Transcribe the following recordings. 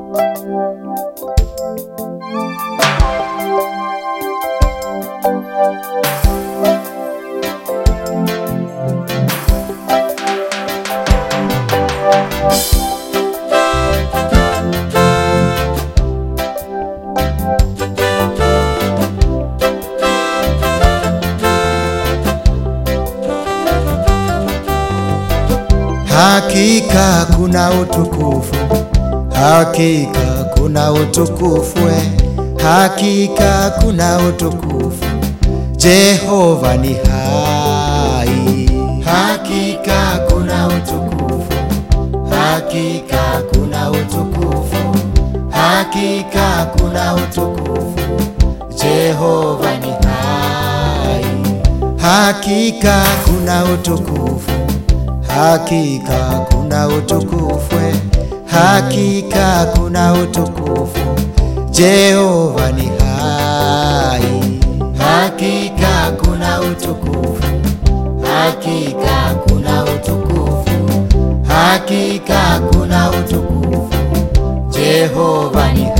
Hakika kuna utukufu, hakika kuna utukufu, hakika kuna utukufu. Jehova ni hai. Hakika kuna utukufu, hakika kuna utukufu, hakika kuna utukufu. Jehova ni hai. Hakika kuna utukufu, hakika kuna utukufu, hakika kuna utukufu. Jehova ni hai. Hakika kuna utukufu, hakika kuna utukufu, hakika kuna utukufu. Jehova ni hai.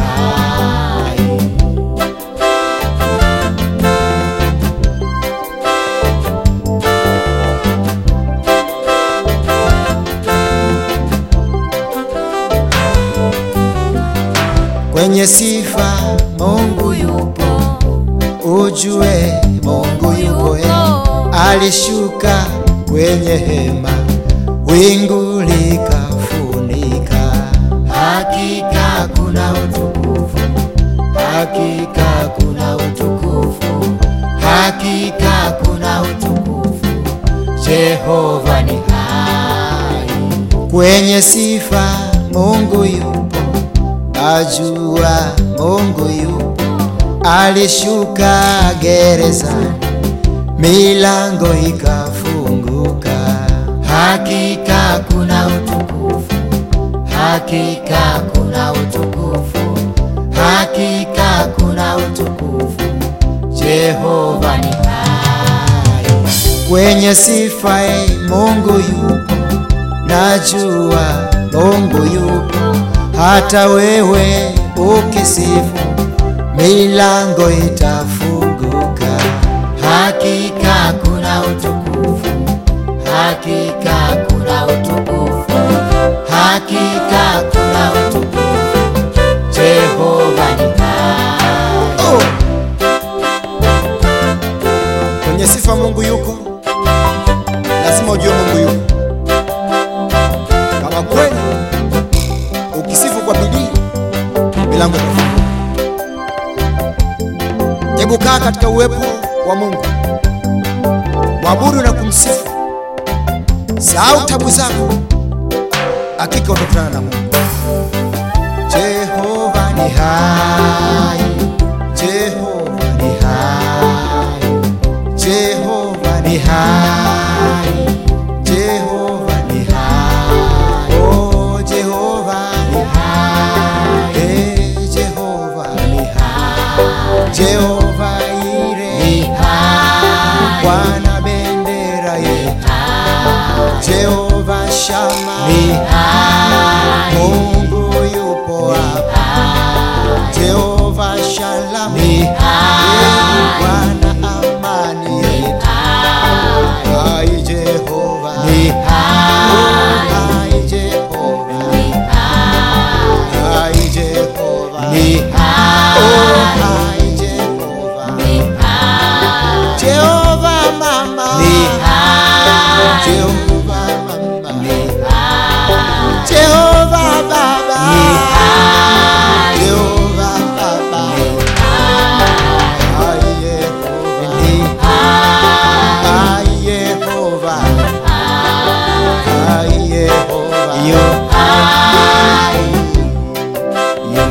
Kwenye sifa Mungu yupo, ujue Mungu yupo. Alishuka kwenye hema, wingu likafunika. Hakika kuna utukufu, hakika kuna utukufu, hakika kuna utukufu. Jehova ni hai. Kwenye sifa Mungu yupo, ajua Mungu yupo. Alishuka gerezani, milango ikafunguka. Hakika kuna utukufu, hakika kuna utukufu, hakika kuna utukufu. Jehova ni hai. Kwenye sifa Mungu yupo, najua Mungu yupo. Hata wewe ukisifu, milango itafunguka. Hakika kuna utukufu, hakika kuna utukufu, hakika kuna utukufu. Jehova ni hai. Kwenye sifa Mungu yuko, lazima ujue Mungu yuko. Kama kweli ukisifu kwa bidii, milango itafunguka. Hebu kaa katika uwepo wa Mungu, mwabudu na kumsifu. Sahau tabu zako, hakika utakutana na Mungu. Jehova ni hai, Jehova ni hai, Jehova ni hai, Jehova ni hai. Oh, Jehova ni hai, Jehova ni hai, Jehova ire hai, Bwana bendera ye hai, Jehova Shama ni hai, Mungu yupo hapa, Jehova Shalom ni hai, Bwana amani ye hai, Jehova ni hai, Jehova ni hai, Jehova ni hai. Jehova mama ni hai, Jehova mama ni hai, Jehova baba ni hai, Jehova baba ni hai, Jehova ni hai, Jehova hai, Jehova yo hai, yo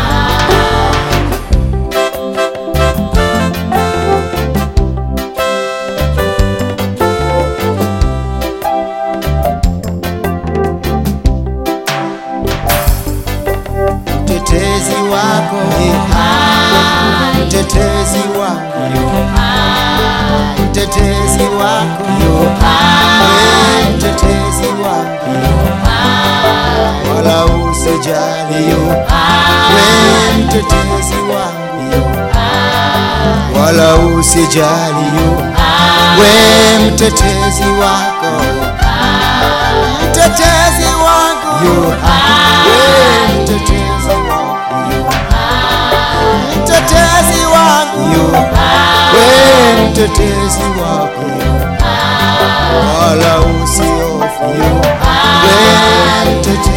mtetezi wako ni hai, mtetezi wako yu hai, mtetezi wako yu hai, mtetezi wako yu hai, wala usijali we mtetezi wangu, wala usijali we mtetezi wako, mtetezi wangu, we mtetezi wangu, mtetezi wangu, we mtetezi wako, wala usiofu we mtetezi